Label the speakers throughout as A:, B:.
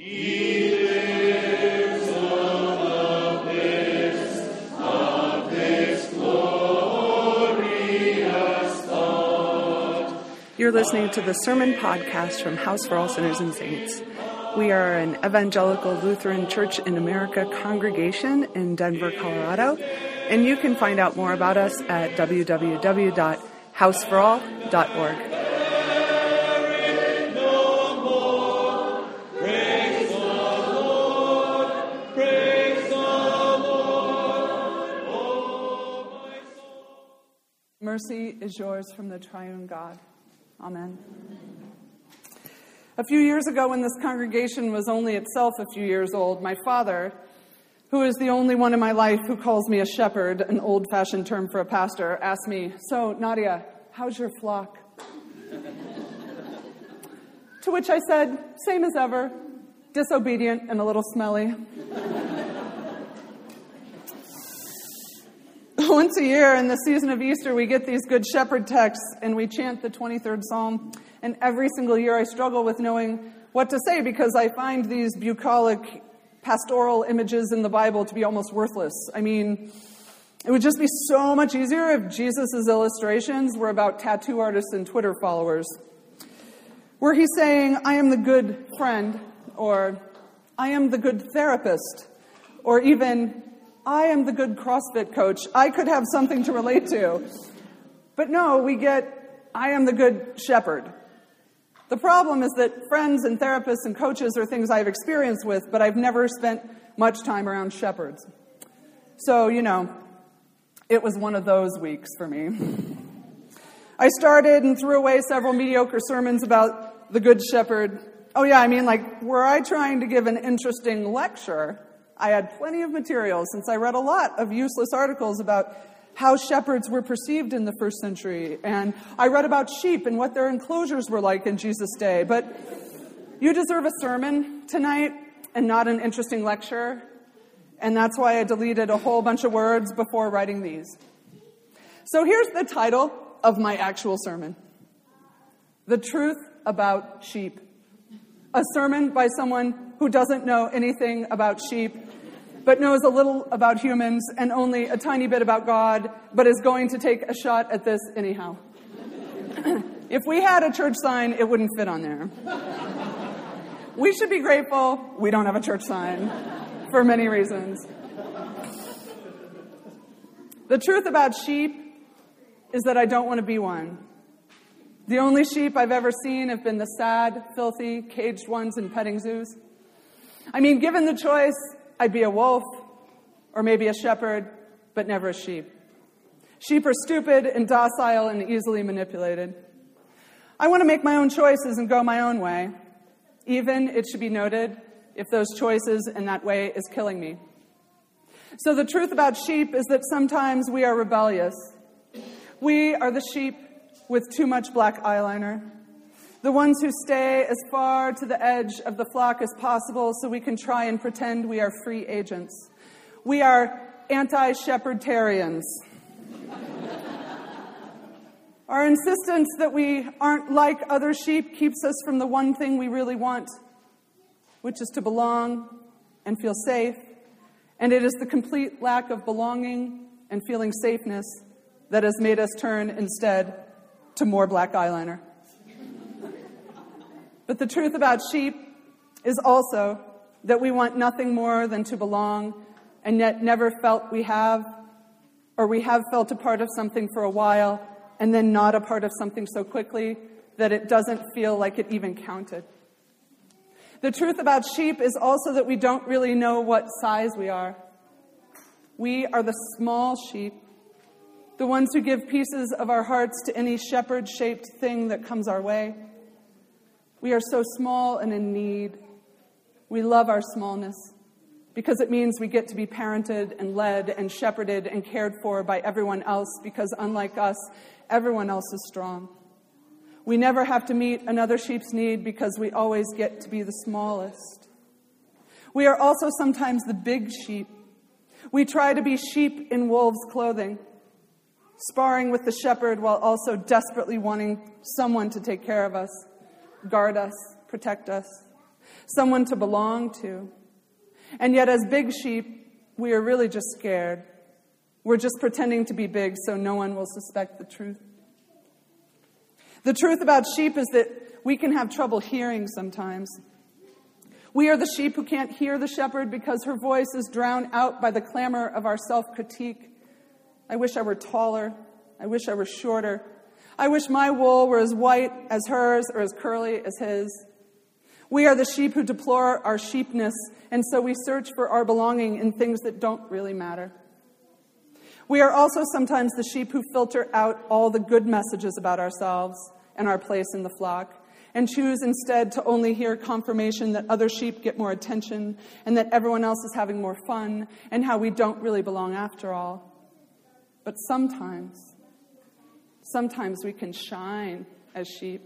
A: You're listening to the Sermon Podcast from House for All Sinners and Saints. We are an evangelical Lutheran Church in America congregation in Denver, Colorado, and you can find out more about us at www.houseforall.org. Mercy is yours from the triune God. Amen. A few years ago, when this congregation was only itself a few years old, my father, who is the only one in my life who calls me a shepherd, an old-fashioned term for a pastor, asked me, "So, Nadia, how's your flock?" To which I said, same as ever, disobedient and a little smelly. Once a year in the season of Easter, we get these Good Shepherd texts, and we chant the 23rd Psalm. And every single year I struggle with knowing what to say because I find these bucolic pastoral images in the Bible to be almost worthless. I mean, it would just be so much easier if Jesus' illustrations were about tattoo artists and Twitter followers. Were he saying, "I am the good friend," or "I am the good therapist," or even, "I am the good CrossFit coach," I could have something to relate to. But no, we get, "I am the good shepherd." The problem is that friends and therapists and coaches are things I've experienced with, but I've never spent much time around shepherds. So, it was one of those weeks for me. I started and threw away several mediocre sermons about the Good Shepherd. Oh yeah, were I trying to give an interesting lecture, I had plenty of material since I read a lot of useless articles about how shepherds were perceived in the first century. And I read about sheep and what their enclosures were like in Jesus' day. But you deserve a sermon tonight and not an interesting lecture. And that's why I deleted a whole bunch of words before writing these. So here's the title of my actual sermon: The Truth About Sheep. A sermon by someone who doesn't know anything about sheep, but knows a little about humans and only a tiny bit about God, but is going to take a shot at this anyhow. If we had a church sign, it wouldn't fit on there. We should be grateful we don't have a church sign, for many reasons. The truth about sheep is that I don't want to be one. The only sheep I've ever seen have been the sad, filthy, caged ones in petting zoos. Given the choice, I'd be a wolf, or maybe a shepherd, but never a sheep. Sheep are stupid and docile and easily manipulated. I want to make my own choices and go my own way, even, it should be noted, if those choices and that way is killing me. So the truth about sheep is that sometimes we are rebellious. We are the sheep with too much black eyeliner. The ones who stay as far to the edge of the flock as possible so we can try and pretend we are free agents. We are anti-shepherdtarians. Our insistence that we aren't like other sheep keeps us from the one thing we really want, which is to belong and feel safe. And it is the complete lack of belonging and feeling safeness that has made us turn instead to more black eyeliner. But the truth about sheep is also that we want nothing more than to belong, and yet never felt we have, or we have felt a part of something for a while, and then not a part of something so quickly that it doesn't feel like it even counted. The truth about sheep is also that we don't really know what size we are. We are the small sheep, the ones who give pieces of our hearts to any shepherd-shaped thing that comes our way. We are so small and in need. We love our smallness because it means we get to be parented and led and shepherded and cared for by everyone else because unlike us, everyone else is strong. We never have to meet another sheep's need because we always get to be the smallest. We are also sometimes the big sheep. We try to be sheep in wolves' clothing, sparring with the shepherd while also desperately wanting someone to take care of us, guard us, protect us. someone to belong to. And yet as big sheep, we are really just scared. We're just pretending to be big so no one will suspect the truth. The truth about sheep is that we can have trouble hearing sometimes. We are the sheep who can't hear the shepherd because her voice is drowned out by the clamor of our self-critique. I wish I were taller. I wish I were shorter. I wish my wool were as white as hers or as curly as his. We are the sheep who deplore our sheepness, and so we search for our belonging in things that don't really matter. We are also sometimes the sheep who filter out all the good messages about ourselves and our place in the flock, and choose instead to only hear confirmation that other sheep get more attention and that everyone else is having more fun and how we don't really belong after all. But sometimes we can shine as sheep.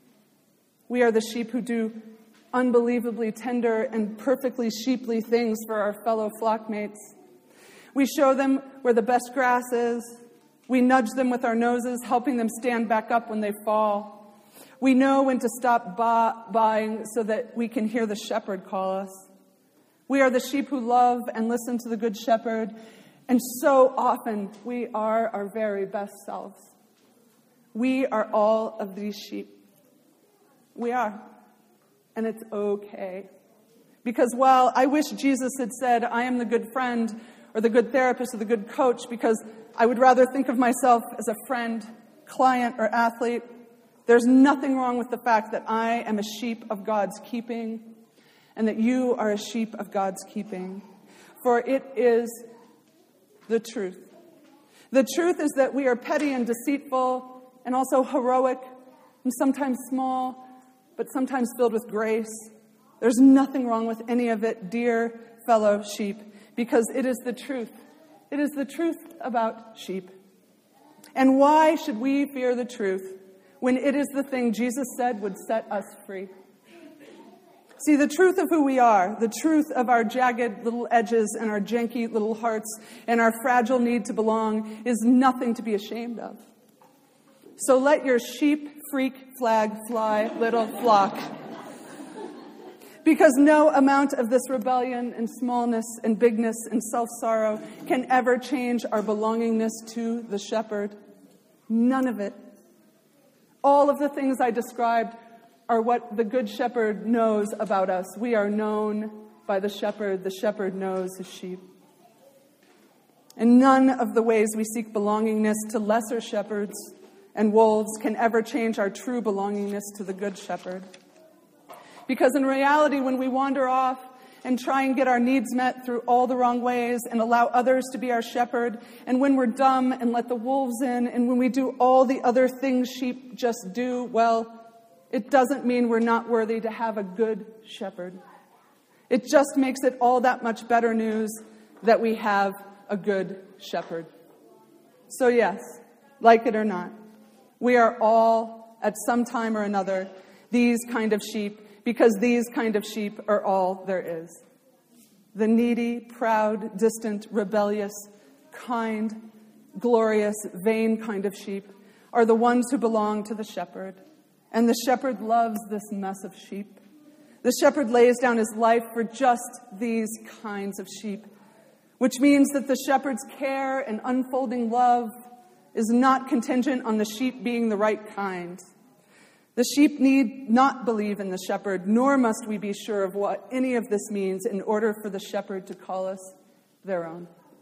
A: We are the sheep who do unbelievably tender and perfectly sheeply things for our fellow flockmates. We show them where the best grass is. We nudge them with our noses, helping them stand back up when they fall. We know when to stop baaing so that we can hear the shepherd call us. We are the sheep who love and listen to the good shepherd, and so often we are our very best selves. We are all of these sheep. We are. And it's okay. Because while I wish Jesus had said, I am the good friend or the good therapist or the good coach, because I would rather think of myself as a friend, client, or athlete, there's nothing wrong with the fact that I am a sheep of God's keeping and that you are a sheep of God's keeping. For it is the truth. The truth is that we are petty and deceitful and also heroic and sometimes small, but sometimes filled with grace. There's nothing wrong with any of it, dear fellow sheep, because it is the truth. It is the truth about sheep. And why should we fear the truth when it is the thing Jesus said would set us free? See, the truth of who we are, the truth of our jagged little edges and our janky little hearts and our fragile need to belong is nothing to be ashamed of. So let your sheep freak flag fly, little flock. Because no amount of this rebellion and smallness and bigness and self-sorrow can ever change our belongingness to the shepherd. None of it. All of the things I described are what the good shepherd knows about us. We are known by the shepherd knows his sheep. And none of the ways we seek belongingness to lesser shepherds and wolves can ever change our true belongingness to the good shepherd. Because in reality, when we wander off and try and get our needs met through all the wrong ways and allow others to be our shepherd, and when we're dumb and let the wolves in, and when we do all the other things sheep just do, well, it doesn't mean we're not worthy to have a good shepherd. It just makes it all that much better news that we have a good shepherd. So yes, like it or not, we are all, at some time or another, these kind of sheep, because these kind of sheep are all there is. The needy, proud, distant, rebellious, kind, glorious, vain kind of sheep are the ones who belong to the shepherd. And the shepherd loves this mess of sheep. The shepherd lays down his life for just these kinds of sheep, which means that the shepherd's care and unfolding love is not contingent on the sheep being the right kind. The sheep need not believe in the shepherd, nor must we be sure of what any of this means in order for the shepherd to call us their own.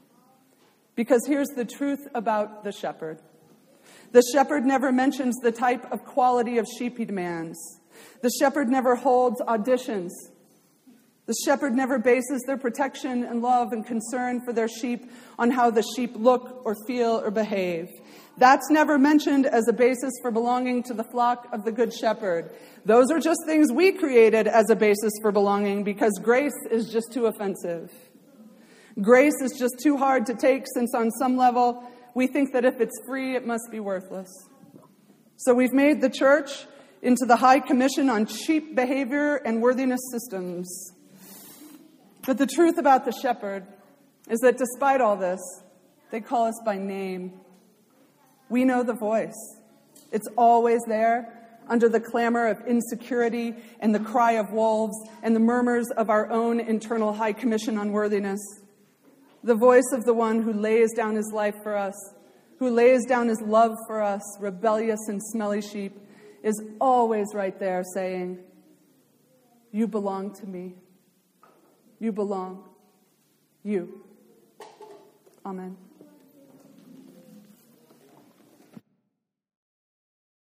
A: Because here's the truth about the shepherd. The shepherd never mentions the type of quality of sheep he demands. The shepherd never holds auditions. The shepherd never bases their protection and love and concern for their sheep on how the sheep look or feel or behave. That's never mentioned as a basis for belonging to the flock of the Good Shepherd. Those are just things we created as a basis for belonging because grace is just too offensive. Grace is just too hard to take since on some level we think that if it's free, it must be worthless. So we've made the church into the High Commission on sheep behavior and worthiness systems. But the truth about the shepherd is that despite all this, they call us by name. We know the voice. It's always there, under the clamor of insecurity and the cry of wolves and the murmurs of our own internal high commission unworthiness. The voice of the one who lays down his life for us, who lays down his love for us, rebellious and smelly sheep, is always right there saying, "You belong to me. You belong. You." Amen.